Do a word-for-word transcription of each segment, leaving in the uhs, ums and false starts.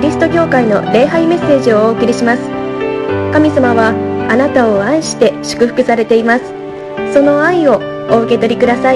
リスト教会の礼拝メッセージをお送りします。神様はあなたを愛して祝福されています。その愛をお受け取りください。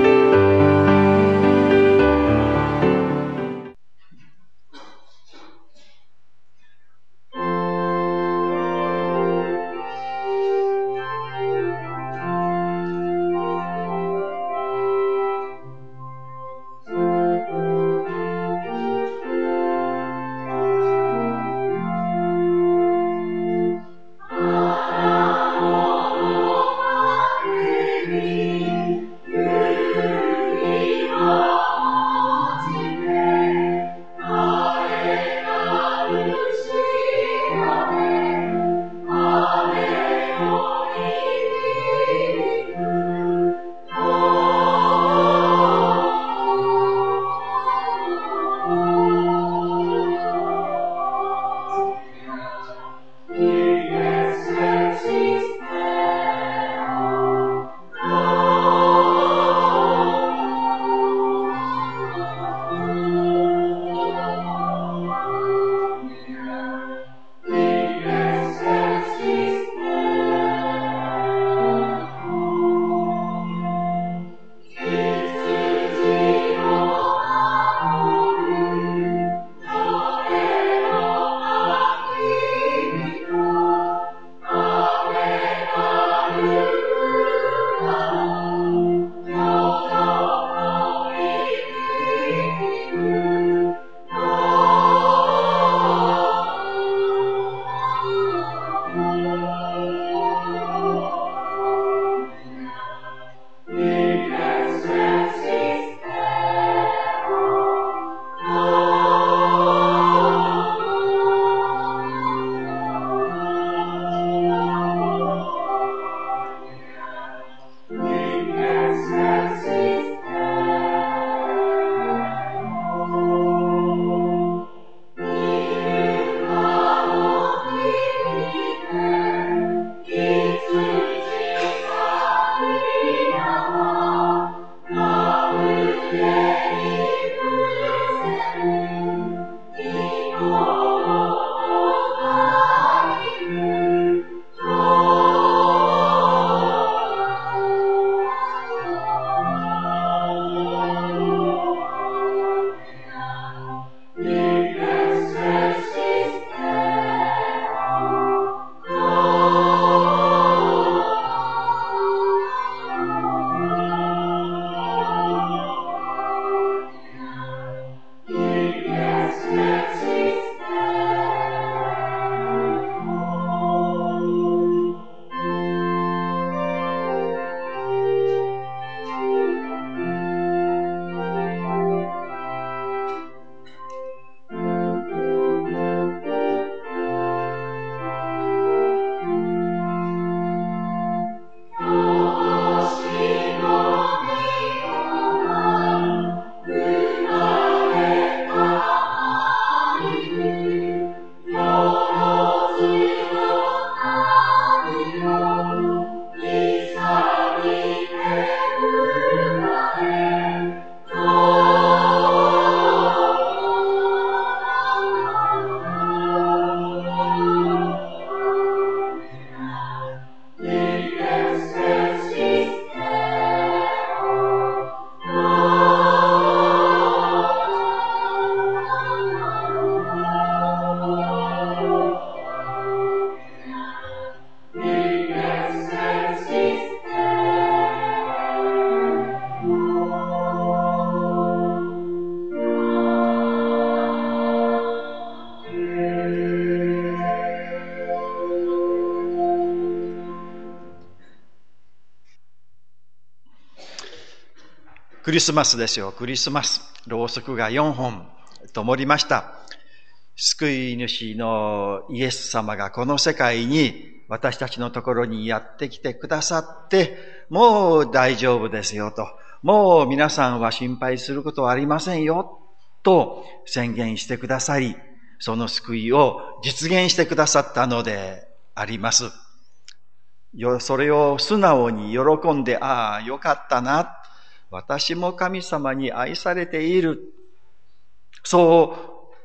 クリスマスですよ、クリスマス。ろうそくがよんほん灯りました。救い主のイエス様がこの世界に私たちのところにやってきてくださって、もう大丈夫ですよと、もう皆さんは心配することはありませんよと宣言してくださり、その救いを実現してくださったのであります。それを素直に喜んで、ああ、よかったな。私も神様に愛されている。そう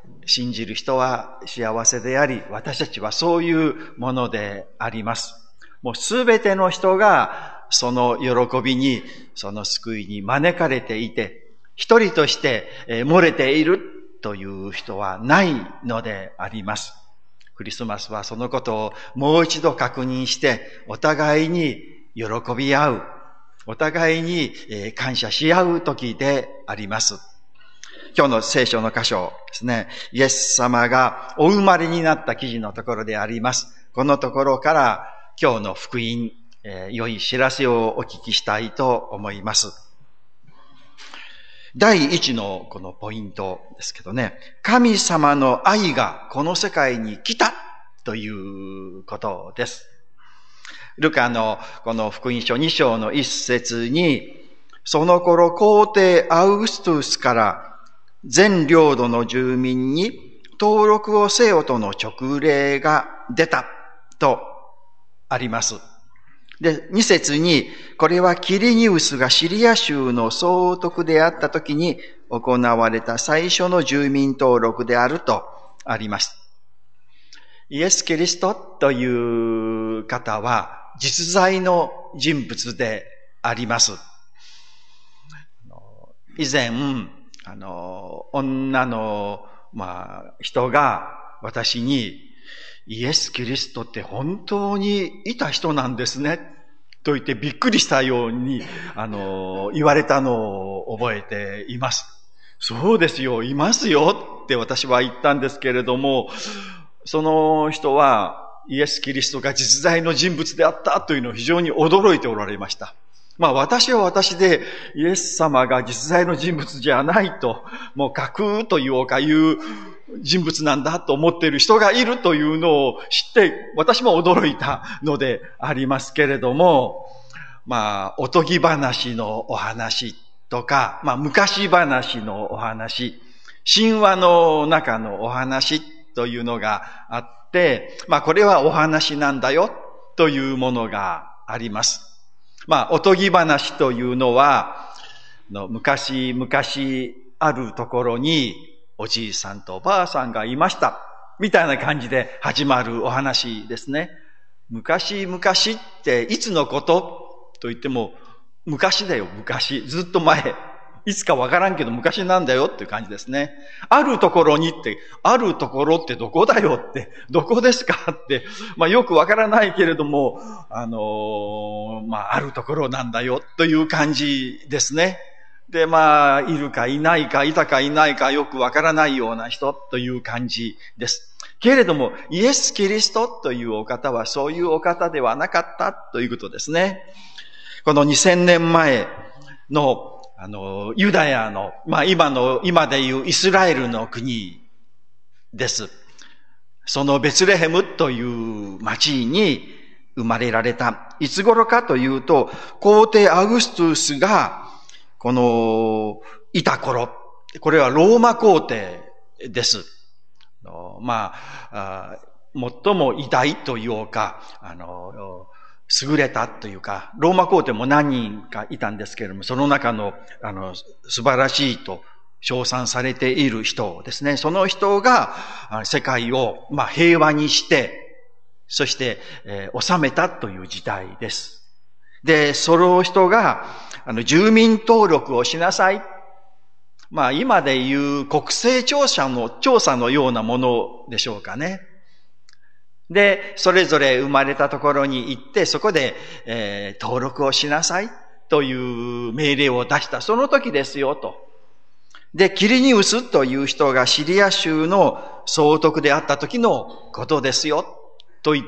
信じる人は幸せであり、私たちはそういうものであります。もうすべての人がその喜びに、その救いに招かれていて、一人として漏れているという人はないのであります。クリスマスはそのことをもう一度確認して、お互いに喜び合う、お互いに感謝し合う時であります。今日の聖書の箇所ですね、イエス様がお生まれになった記事のところであります。このところから今日の福音、えー、良い知らせをお聞きしたいと思います。第一のこのポイントですけどね、神様の愛がこの世界に来たということです。ルカのこの福音書に章の一節に、その頃皇帝アウグストゥスから全領土の住民に登録をせよとの勅令が出たとあります。で、二節に、これはキリニウスがシリア州の総督であった時に行われた最初の住民登録であるとあります。イエス・キリストという方は実在の人物であります。以前、あの、女の、まあ、人が私に、イエス・キリストって本当にいた人なんですね、と言ってびっくりしたように、あの、言われたのを覚えています。そうですよ、いますよって私は言ったんですけれども、その人はイエス・キリストが実在の人物であったというのを非常に驚いておられました。まあ私は私でイエス様が実在の人物じゃないと、もう架空というかいう人物なんだと思っている人がいるというのを知って私も驚いたのでありますけれども、まあおとぎ話のお話とか、まあ昔話のお話、神話の中のお話というのがあって、まあこれはお話なんだよというものがあります。まあ、おとぎ話というのは、の昔々あるところにおじいさんとおばあさんがいました。みたいな感じで始まるお話ですね。昔々っていつのことと言っても、昔だよ、昔。ずっと前。いつかわからんけど昔なんだよっていう感じですね。あるところにって、あるところってどこだよって、どこですかって、まあよくわからないけれども、あのー、まああるところなんだよという感じですね。で、まあ、いるかいないか、いたかいないかよくわからないような人という感じです。けれども、イエス・キリストというお方はそういうお方ではなかったということですね。このにせんねんまえのあの、ユダヤの、まあ今の、今でいうイスラエルの国です。そのベツレヘムという町に生まれられた。いつ頃かというと、皇帝アグストゥスが、この、いた頃。これはローマ皇帝です。まあ、最も偉大というか、あの、優れたというか、ローマ皇帝も何人かいたんですけれども、その中の、あの、素晴らしいと称賛されている人ですね。その人が世界を、まあ、平和にして、そして、えー、治めたという時代です。で、その人が、あの、住民登録をしなさい。まあ、今でいう国勢調査の、調査のようなものでしょうかね。で、それぞれ生まれたところに行って、そこで、えー、登録をしなさいという命令を出した。その時ですよ、と。で、キリニウスという人がシリア州の総督であった時のことですよ、と言って、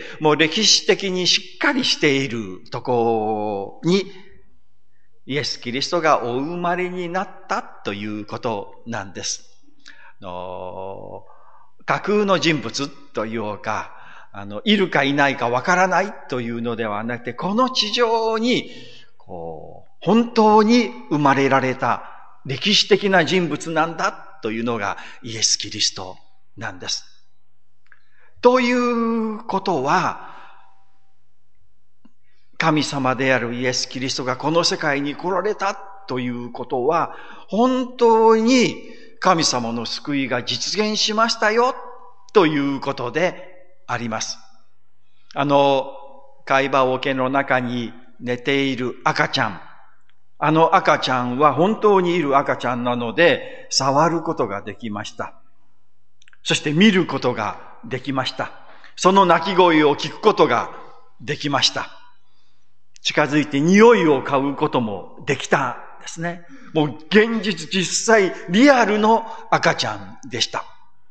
もう歴史的にしっかりしているところに、イエス・キリストがお生まれになったということなんです。の架空の人物というか、あの、いるかいないかわからないというのではなくて、この地上に、こう、本当に生まれられた歴史的な人物なんだというのがイエス・キリストなんです。ということは、神様であるイエス・キリストがこの世界に来られたということは、本当に神様の救いが実現しましたよということであります。あの、貝羽桶の中に寝ている赤ちゃん。あの赤ちゃんは本当にいる赤ちゃんなので、触ることができました。そして見ることができました。その鳴き声を聞くことができました。近づいて匂いを嗅ぐこともできたんですね。もう現実実際リアルの赤ちゃんでした。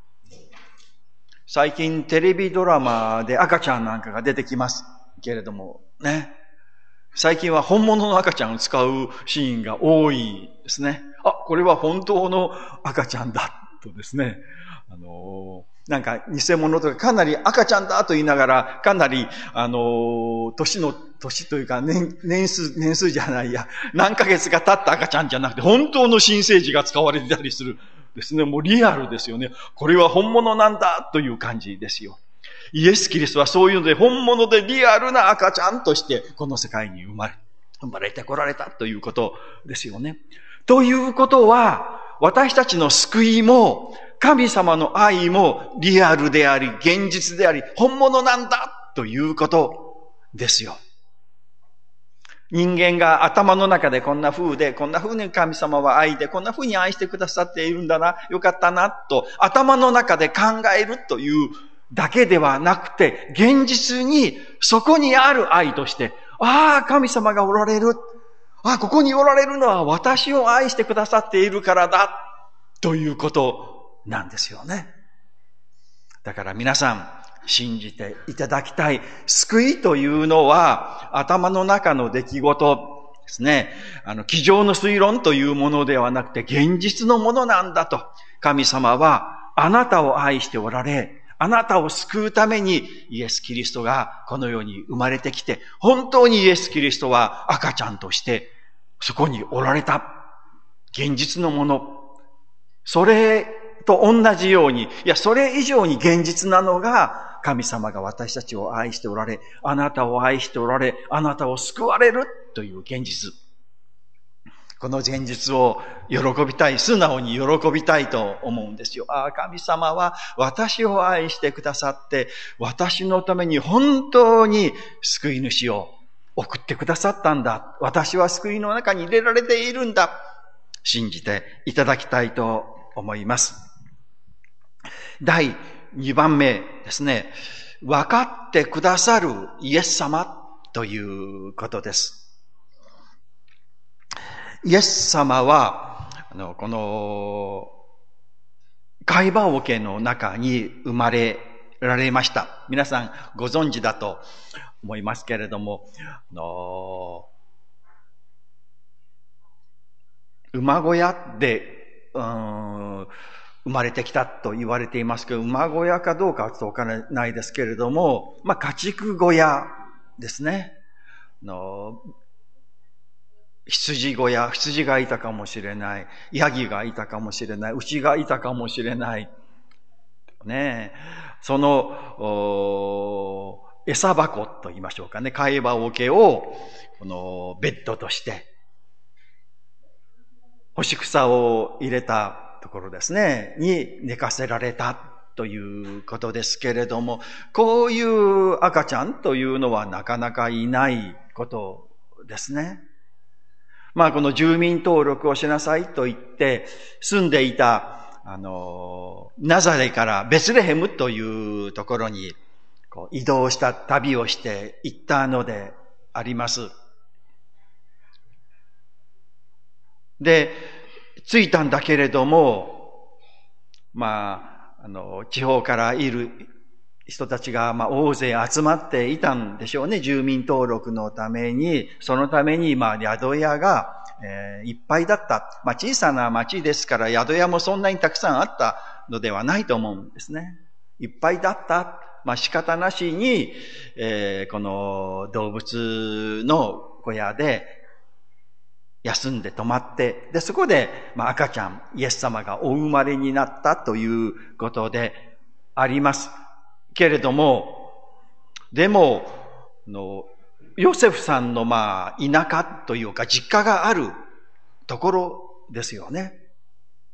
最近テレビドラマで赤ちゃんなんかが出てきますけれどもね。最近は本物の赤ちゃんを使うシーンが多いですね。あ、これは本当の赤ちゃんだとですね。あのー、なんか偽物とかかなり赤ちゃんだと言いながら、かなり、あのー、年の、年というか年、年数、年数じゃないや、何ヶ月が経った赤ちゃんじゃなくて、本当の新生児が使われてたりするですね。もうリアルですよね。これは本物なんだという感じですよ。イエス・キリストはそういうので本物でリアルな赤ちゃんとしてこの世界に生まれ、生まれてこられたということですよね。ということは、私たちの救いも神様の愛もリアルであり、現実であり、本物なんだということですよ。人間が頭の中でこんな風で、こんな風に神様は愛で、こんな風に愛してくださっているんだな、よかったな、と頭の中で考えるというだけではなくて、現実にそこにある愛として、ああ、神様がおられる。ああ、ここにおられるのは私を愛してくださっているからだ。ということなんですよね。だから皆さん、信じていただきたい。救いというのは、頭の中の出来事ですね。あの、机上の推論というものではなくて、現実のものなんだと。神様は、あなたを愛しておられ、あなたを救うためにイエス・キリストがこの世に生まれてきて、本当にイエス・キリストは赤ちゃんとしてそこにおられた。現実のもの。それと同じように、いや、それ以上に現実なのが神様が私たちを愛しておられ、あなたを愛しておられ、あなたを救われるという現実。この現実を喜びたい、素直に喜びたいと思うんですよ。ああ、神様は私を愛してくださって、私のために本当に救い主を送ってくださったんだ。私は救いの中に入れられているんだ。信じていただきたいと思います。だいにばんめですね。分かってくださるイエス様ということです。イエス様は、あの、この、貝羽桶の中に生まれられました。皆さんご存知だと思いますけれども、あの、馬小屋で、うん、生まれてきたと言われていますけど、馬小屋かどうかはちょっとわからないですけれども、まあ、家畜小屋ですね。あの、羊小屋、羊がいたかもしれない。ヤギがいたかもしれない。牛がいたかもしれない。ねえ。その、餌箱と言いましょうかね。貝羽桶を、この、ベッドとして、干し草を入れたところですね。に寝かせられたということですけれども、こういう赤ちゃんというのはなかなかいないことですね。まあこの住民登録をしなさいと言って住んでいたあのナザレからベツレヘムというところにこう移動した旅をして行ったのであります。で、着いたんだけれども、まああの地方からいる人たちがまあ大勢集まっていたんでしょうね。住民登録のために、そのためにまあ宿屋が、えー、いっぱいだった。まあ小さな町ですから宿屋もそんなにたくさんあったのではないと思うんですね。いっぱいだった。まあ仕方なしに、えー、この動物の小屋で休んで泊まって、でそこでまあ赤ちゃん、イエス様がお生まれになったということであります。けれども、でも、のヨセフさんのまあ田舎というか実家があるところですよね。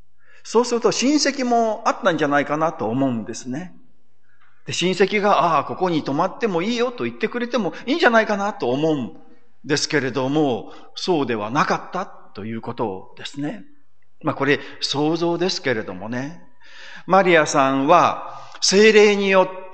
そうすると親戚もあったんじゃないかなと思うんですね。で、親戚が、ああ、ここに泊まってもいいよと言ってくれてもいいんじゃないかなと思うんですけれども、そうではなかったということですね。まあこれ想像ですけれどもね。マリアさんは聖霊によって、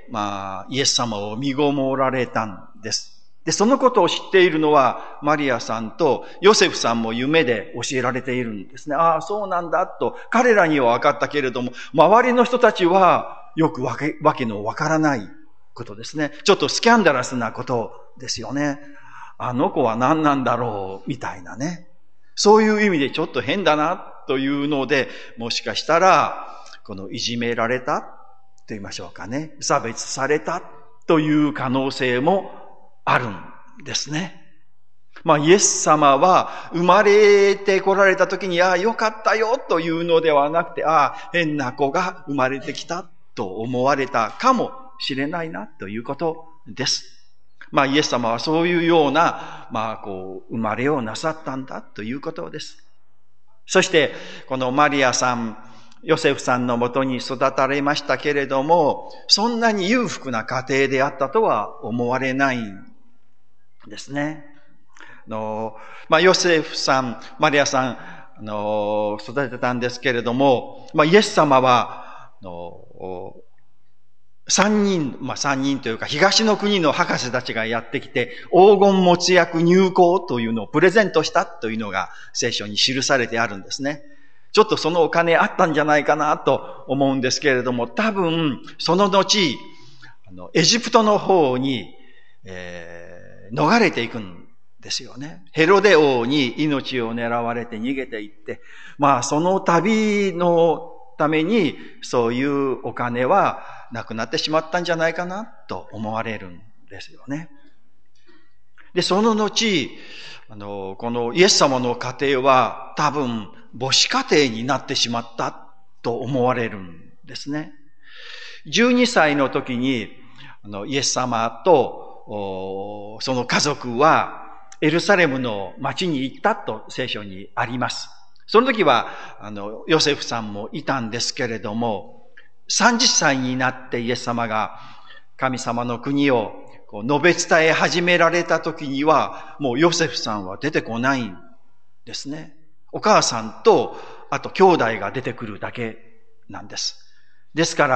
まあイエス様を身ごもられたんです。で、そのことを知っているのはマリアさんとヨセフさんも夢で教えられているんですね。ああ、そうなんだと彼らには分かったけれども、周りの人たちはよくわけ、わけのわからないことですね。ちょっとスキャンダラスなことですよね。あの子は何なんだろうみたいなね。そういう意味でちょっと変だなというので、もしかしたらこのいじめられたと言いましょうかね。差別されたという可能性もあるんですね。まあイエス様は生まれてこられた時に、ああよかったよというのではなくて、ああ変な子が生まれてきたと思われたかもしれないなということです。まあイエス様はそういうような、まあこう生まれをなさったんだということです。そしてこのマリアさん、ヨセフさんのもとに育たれましたけれども、そんなに裕福な家庭であったとは思われないんですね。あの、まあヨセフさん、マリアさん、あの、育てたんですけれども、まあイエス様は、あの、三人、まあ三人というか東の国の博士たちがやってきて、黄金持薬入香というのをプレゼントしたというのが聖書に記されてあるんですね。ちょっとそのお金あったんじゃないかなと思うんですけれども、多分その後、あのエジプトの方に、えー、逃れていくんですよね。ヘロデ王に命を狙われて逃げていって、まあその旅のためにそういうお金はなくなってしまったんじゃないかなと思われるんですよね。で、その後、あの、このイエス様の家庭は多分母子家庭になってしまったと思われるんですね。じゅうにさいの時に、あの、イエス様と、その家族はエルサレムの町に行ったと聖書にあります。その時は、あの、ヨセフさんもいたんですけれども、さんじゅっさいになってイエス様が神様の国をこう述べ伝え始められた時には、もうヨセフさんは出てこないんですね。お母さんと、あと兄弟が出てくるだけなんです。ですから、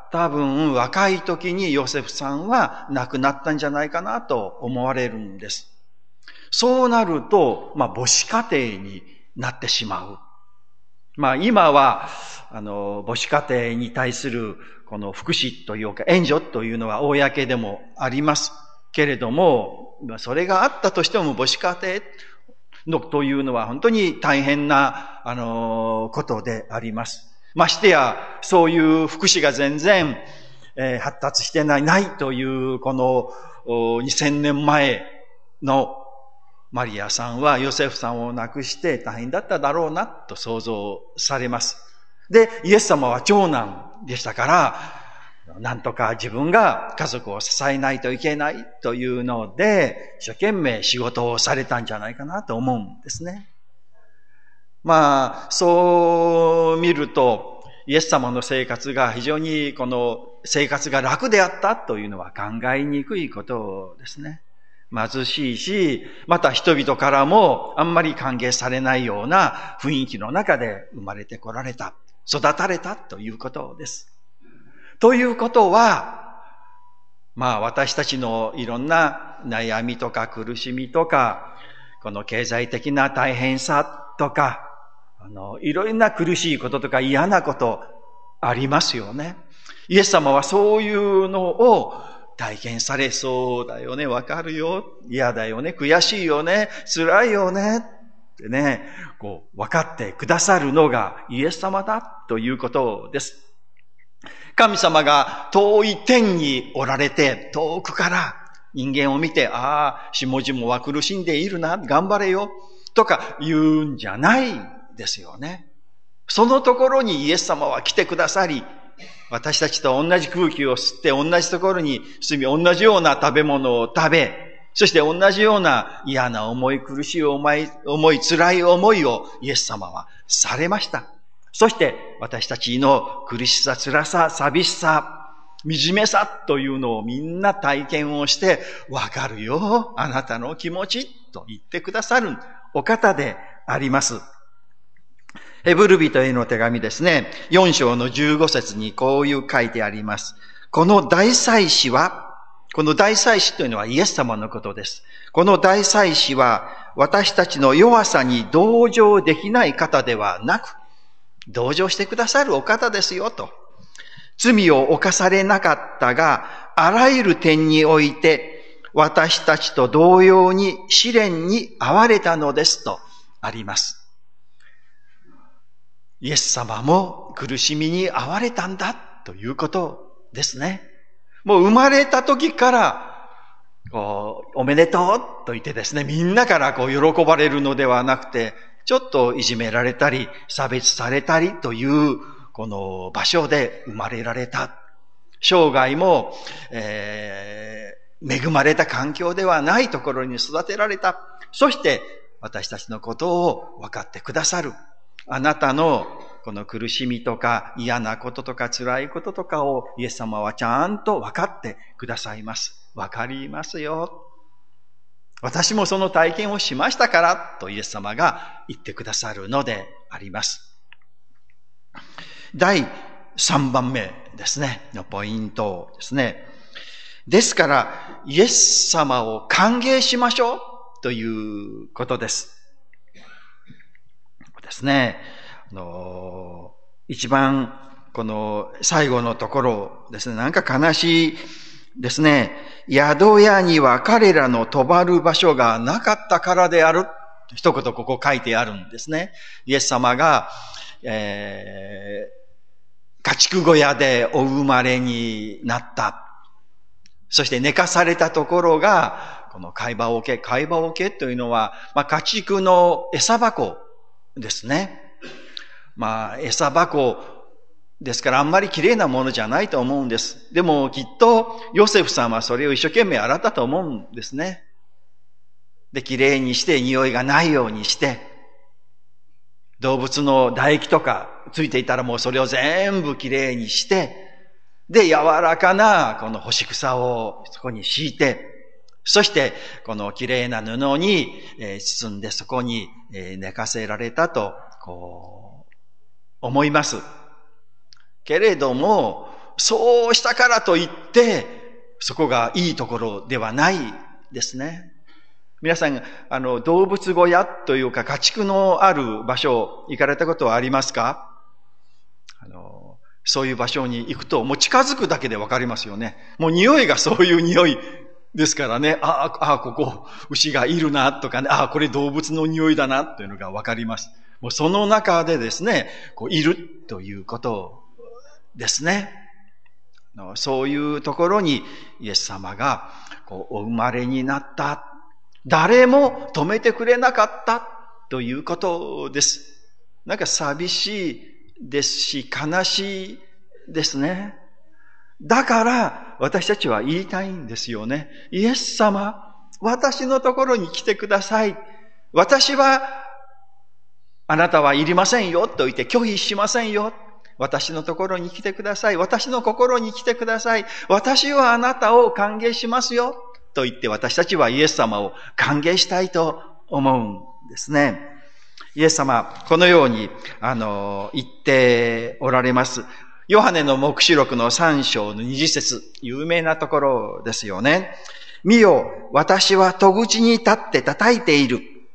多分若い時にヨセフさんは亡くなったんじゃないかなと思われるんです。そうなると、まあ母子家庭になってしまう。まあ今は、あの、母子家庭に対するこの福祉というか援助というのは公でもありますけれども、それがあったとしても母子家庭のというのは本当に大変な、あの、ことであります。ましてや、そういう福祉が全然、えー、発達してない、ないというこのにせんねんまえのマリアさんはヨセフさんを亡くして大変だっただろうなと想像されます。で、イエス様は長男でしたから、なんとか自分が家族を支えないといけないというので、一生懸命仕事をされたんじゃないかなと思うんですね。まあ、そう見ると、イエス様の生活が非常にこの生活が楽であったというのは考えにくいことですね。貧しいし、また人々からもあんまり歓迎されないような雰囲気の中で生まれてこられた、育たれたということです。ということは、まあ私たちのいろんな悩みとか苦しみとか、この経済的な大変さとか、あの、いろいろな苦しいこととか嫌なことありますよね。イエス様はそういうのを体験され、そうだよね、わかるよ、嫌だよね、悔しいよね、辛いよね、ってね、こう、分かってくださるのがイエス様だということです。神様が遠い天におられて、遠くから人間を見て、ああ、下々は苦しんでいるな、頑張れよ、とか言うんじゃないですよね。そのところにイエス様は来てくださり、私たちと同じ空気を吸って同じところに住み、同じような食べ物を食べ、そして同じような嫌な思い、苦しい思い、思い、辛い思いをイエス様はされました。 そして私たちの苦しさ、辛さ、寂しさ、惨めさというのをみんな体験をして、わかるよ、あなたの気持ちと言ってくださるお方であります。ヘブル人への手紙ですね、よん章のじゅうご節にこういう書いてあります。この大祭司は、この大祭司というのはイエス様のことです。この大祭司は私たちの弱さに同情できない方ではなく、同情してくださるお方ですよと。罪を犯されなかったが、あらゆる点において私たちと同様に試練に遭われたのですとあります。イエス様も苦しみに遭われたんだということですね。もう生まれた時からこうおめでとうと言ってですね、みんなからこう喜ばれるのではなくて、ちょっといじめられたり差別されたりというこの場所で生まれられた。生涯も、えー、恵まれた環境ではないところに育てられた。そして私たちのことを分かってくださる。あなたのこの苦しみとか嫌なこととか辛いこととかをイエス様はちゃんと分かってくださいます。分かりますよ。私もその体験をしましたからとイエス様が言ってくださるのであります。だいさんばんめですね、のポイントですね。ですからイエス様を歓迎しましょうということです。ですね。あの一番この最後のところですね、なんか悲しいですね。宿屋には彼らの泊まる場所がなかったからである。一言ここ書いてあるんですね。イエス様が、えー、家畜小屋でお生まれになった。そして寝かされたところが、この貝羽桶、貝羽桶というのは、まあ、家畜の餌箱ですね。まあ、餌箱ですからあんまり綺麗なものじゃないと思うんです。でもきっとヨセフさんはそれを一生懸命洗ったと思うんですね。で、綺麗にして匂いがないようにして、動物の唾液とかついていたらもうそれを全部綺麗にして、で、柔らかなこの干し草をそこに敷いて、そしてこの綺麗な布に包んでそこに寝かせられたとこう思います。けれども、そうしたからといって、そこがいいところではないですね。皆さん、あの、動物小屋というか家畜のある場所行かれたことはありますか？あの、そういう場所に行くと、もう近づくだけでわかりますよね。もう匂いがそういう匂いですからね。ああ、ここ、牛がいるなとかね。ああ、これ動物の匂いだなというのがわかります。もうその中でですね、こういるということですね。そういうところにイエス様がこうお生まれになった。誰も止めてくれなかったということです。なんか寂しいですし悲しいですね。だから私たちは言いたいんですよね。イエス様、私のところに来てください。私はあなたはいりませんよと言って拒否しませんよ。私のところに来てください。私の心に来てください。私はあなたを歓迎しますよ。と言って私たちはイエス様を歓迎したいと思うんですね。イエス様、このように、あの、言っておられます。ヨハネの黙示録のさん章のにじゅっ節、有名なところですよね。見よ、私は戸口に立って叩いている。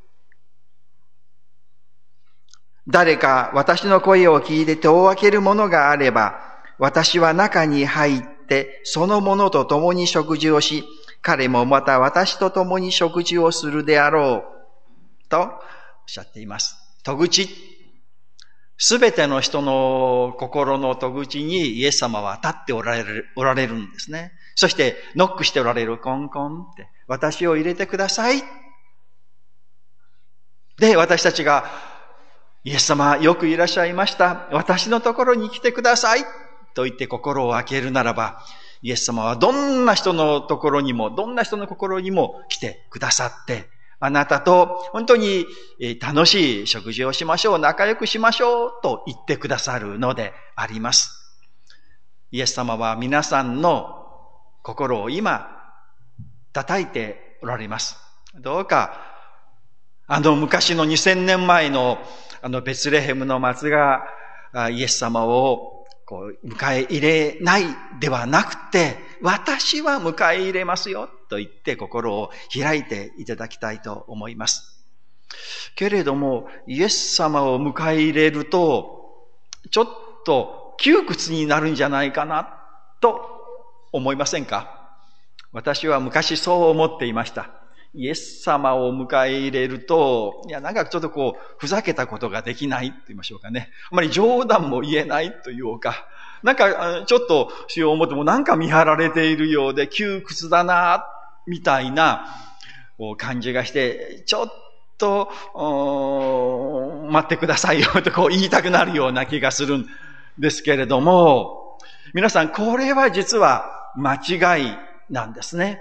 誰か私の声を聞いて戸を開けるものがあれば、私は中に入ってその者と共に食事をし、彼もまた私と共に食事をするであろう。とおっしゃっています。戸口。すべての人の心の戸口にイエス様は立っておられる、おられるんですね。そしてノックしておられる。コンコンって。私を入れてください。で、私たちがイエス様、よくいらっしゃいました。私のところに来てください。と言って心を開けるならば、イエス様はどんな人のところにも、どんな人の心にも来てくださって、 あなたと本当に楽しい食事をしましょう、仲良くしましょうと言ってくださるのであります。イエス様は皆さんの心を今叩いておられます。どうかあの昔のにせんねんまえのあのベツレヘムの松がイエス様をこう迎え入れないではなくて、私は迎え入れますよと言って心を開いていただきたいと思います。けれどもイエス様を迎え入れるとちょっと窮屈になるんじゃないかなと思いませんか？私は昔そう思っていました。イエス様を迎え入れると、いや、なんかちょっとこう、ふざけたことができないって言いましょうかね。あまり冗談も言えないというか、なんかちょっとしよう思ってもなんか見張られているようで窮屈だな、みたいな感じがして、ちょっと、待ってくださいよとこう言いたくなるような気がするんですけれども、皆さん、これは実は間違いなんですね。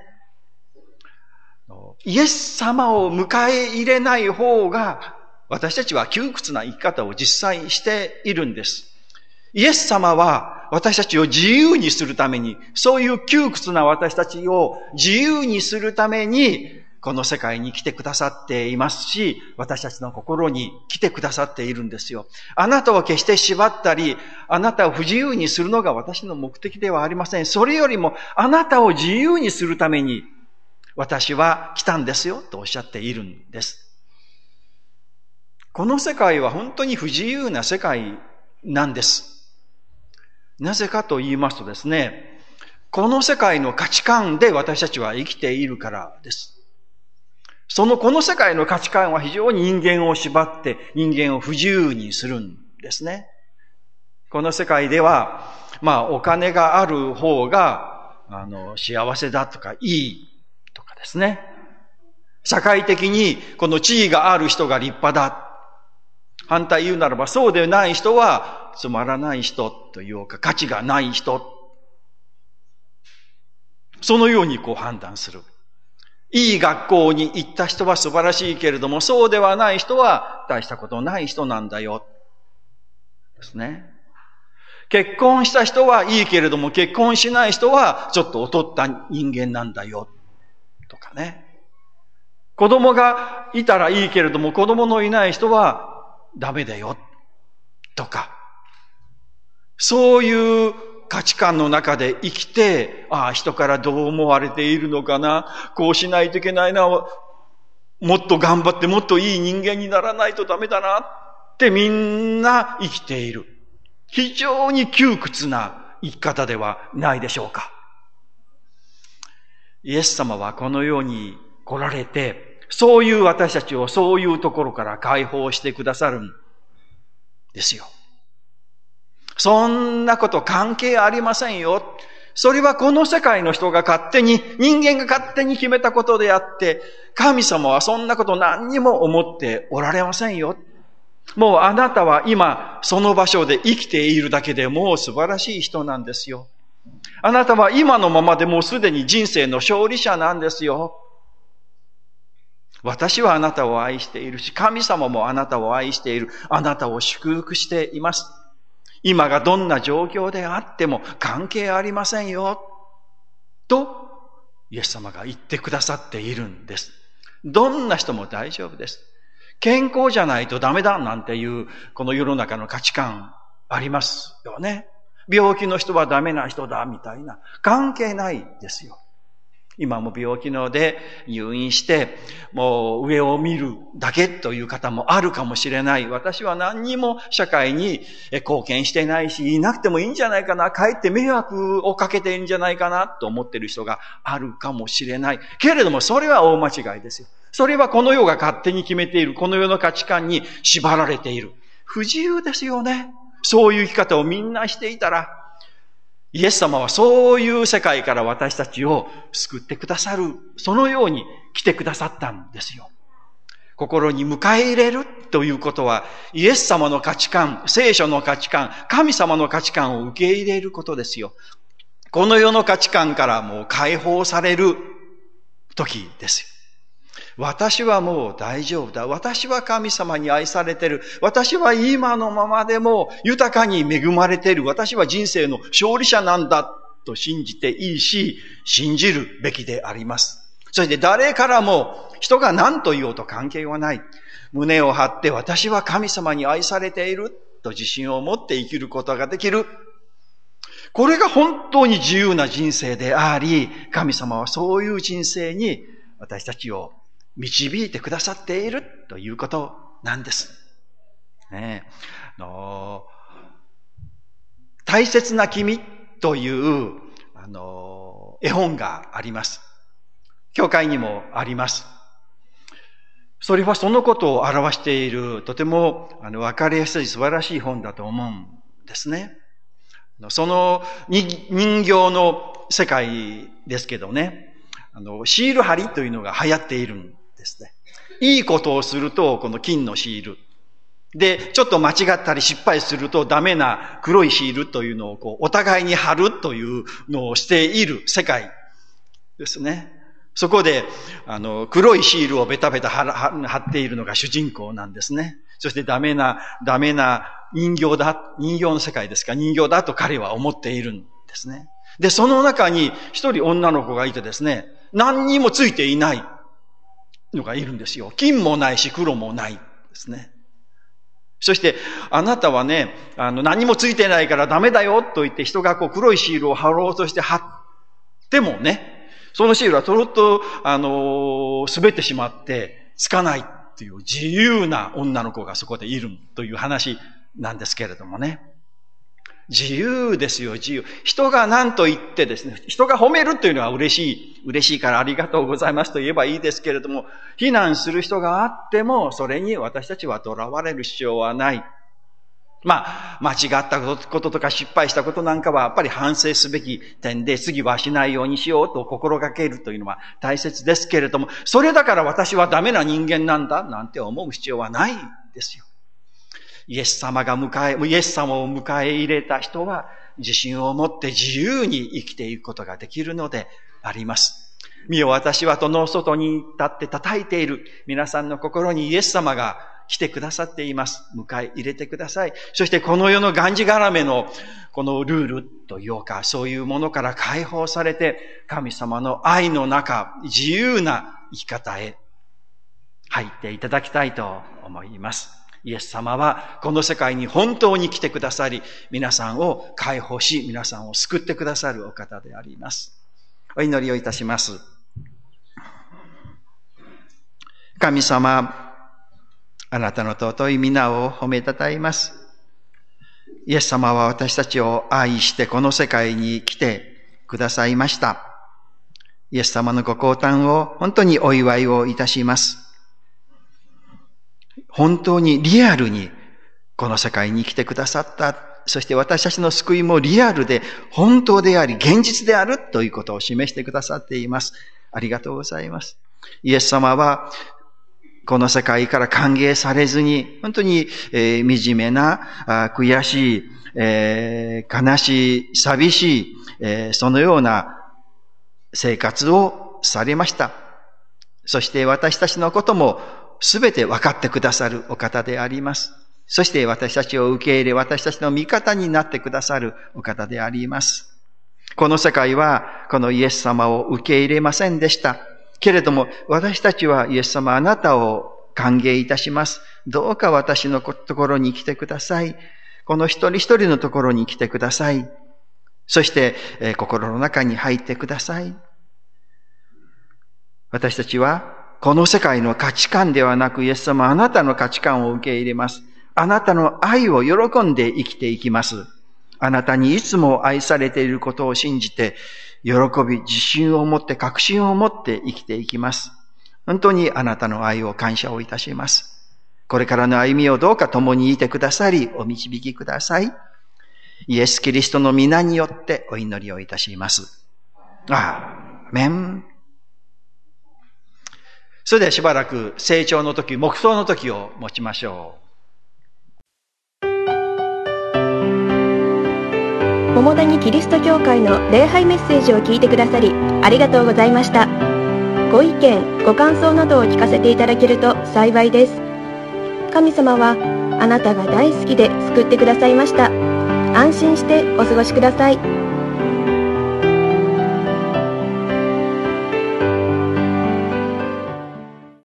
イエス様を迎え入れない方が、私たちは窮屈な生き方を実際しているんです。イエス様は私たちを自由にするために、そういう窮屈な私たちを自由にするために、この世界に来てくださっていますし、私たちの心に来てくださっているんですよ。あなたを決して縛ったり、あなたを不自由にするのが私の目的ではありません。それよりも、あなたを自由にするために、私は来たんですよとおっしゃっているんです。この世界は本当に不自由な世界なんです。なぜかと言いますとですね、この世界の価値観で私たちは生きているからです。そのこの世界の価値観は非常に人間を縛って人間を不自由にするんですね。この世界では、まあお金がある方があの幸せだとかいいとかですね。社会的にこの地位がある人が立派だ。反対言うならばそうでない人はつまらない人というか価値がない人。そのようにこう判断する。いい学校に行った人は素晴らしいけれども、そうではない人は大したことない人なんだよ。ですね。結婚した人はいいけれども、結婚しない人はちょっと劣った人間なんだよ。とかね。子供がいたらいいけれども、子供のいない人はダメだよ。とか。そういう価値観の中で生きて、ああ、人からどう思われているのかな、こうしないといけないな、もっと頑張ってもっといい人間にならないとダメだなってみんな生きている。非常に窮屈な生き方ではないでしょうか。イエス様はこのように来られて、そういう私たちをそういうところから解放してくださるんですよ。そんなこと関係ありませんよ。それはこの世界の人が勝手に、人間が勝手に決めたことであって、神様はそんなこと何にも思っておられませんよ。もうあなたは今その場所で生きているだけでもう素晴らしい人なんですよ。あなたは今のままでもうすでに人生の勝利者なんですよ。私はあなたを愛しているし、神様もあなたを愛している。あなたを祝福しています。今がどんな状況であっても関係ありませんよ。と、イエス様が言ってくださっているんです。どんな人も大丈夫です。健康じゃないとダメだなんていうこの世の中の価値観ありますよね。病気の人はダメな人だみたいな。関係ないですよ。今も病気ので入院して、もう上を見るだけという方もあるかもしれない。私は何にも社会に貢献してないし、いなくてもいいんじゃないかな。かえって迷惑をかけているんじゃないかなと思っている人があるかもしれない。けれどもそれは大間違いですよ。それはこの世が勝手に決めている、この世の価値観に縛られている。不自由ですよね。そういう生き方をみんなしていたら、イエス様はそういう世界から私たちを救ってくださる。そのように来てくださったんですよ。心に迎え入れるということは、イエス様の価値観、聖書の価値観、神様の価値観を受け入れることですよ。この世の価値観からもう解放される時ですよ。 私はもう大丈夫だ。私は神様に愛されている。私は今のままでも豊かに恵まれている。私は人生の勝利者なんだと信じていいし、信じるべきであります。そして誰からも人が何と言おうと関係はない。胸を張って私は神様に愛されていると自信を持って生きることができる。これが本当に自由な人生であり、神様はそういう人生に私たちを導いてくださっているということなんです。ねえ、あの大切な君というあの絵本があります。教会にもあります。それはそのことを表しているとてもあの分かりやすい素晴らしい本だと思うんですね。その人形の世界ですけどね、あのシール貼りというのが流行っているんですね。いいことをするとこの金のシールで、ちょっと間違ったり失敗するとダメな黒いシールというのをこうお互いに貼るというのをしている世界ですね。そこであの黒いシールをベタベタ貼っているのが主人公なんですね。そしてダメなダメな人形だ人形の世界ですか、人形だと彼は思っているんですね。でその中に一人女の子がいてですね、何にもついていないのがいるんですよ。金もないし黒もないですね。そして、あなたはね、あの、何もついてないからダメだよと言って人がこう黒いシールを貼ろうとして貼ってもね、そのシールはとろっと、あの、滑ってしまってつかないっていう自由な女の子がそこでいるという話なんですけれどもね。自由ですよ、自由。人が何と言ってですね、人が褒めるというのは嬉しい。嬉しいからありがとうございますと言えばいいですけれども、非難する人があっても、それに私たちは囚われる必要はない。まあ、間違ったこととか失敗したことなんかはやっぱり反省すべき点で、次はしないようにしようと心がけるというのは大切ですけれども、それだから私はダメな人間なんだなんて思う必要はないですよ。イエス様が迎え、イエス様を迎え入れた人は自信を持って自由に生きていくことができるのであります。見よ、私は戸の外に立って叩いている。皆さんの心にイエス様が来てくださっています。迎え入れてください。そしてこの世のがんじがらめのこのルールというか、そういうものから解放されて、神様の愛の中、自由な生き方へ入っていただきたいと思います。イエス様はこの世界に本当に来てくださり、皆さんを解放し、皆さんを救ってくださるお方であります。お祈りをいたします。神様、あなたの尊い皆を褒めたたえます。イエス様は私たちを愛してこの世界に来てくださいました。イエス様のご降誕を本当にお祝いをいたします。本当にリアルにこの世界に来てくださった。そして私たちの救いもリアルで本当であり現実であるということを示してくださっています。ありがとうございます。イエス様はこの世界から歓迎されずに本当に、えー、惨めな悔しい、えー、悲しい寂しい、えー、そのような生活をされました。そして私たちのこともすべて分かってくださるお方であります。そして私たちを受け入れ、私たちの味方になってくださるお方であります。この世界はこのイエス様を受け入れませんでした。けれども私たちはイエス様あなたを歓迎いたします。どうか私のところに来てください。この一人一人のところに来てください。そして、えー、心の中に入ってください。私たちはこの世界の価値観ではなく、イエス様あなたの価値観を受け入れます。あなたの愛を喜んで生きていきます。あなたにいつも愛されていることを信じて、喜び、自信を持って、確信を持って生きていきます。本当にあなたの愛を感謝をいたします。これからの歩みをどうか共にいてくださり、お導きください。イエス・キリストの皆によってお祈りをいたします。アーメン。それではしばらく成長の時、黙想の時を持ちましょう。 桃谷キリスト教会の礼拝メッセージを聞いてくださりありがとうございました。 ご意見、ご感想などを聞かせていただけると幸いです。神様はあなたが大好きで救ってくださいました。安心してお過ごしください。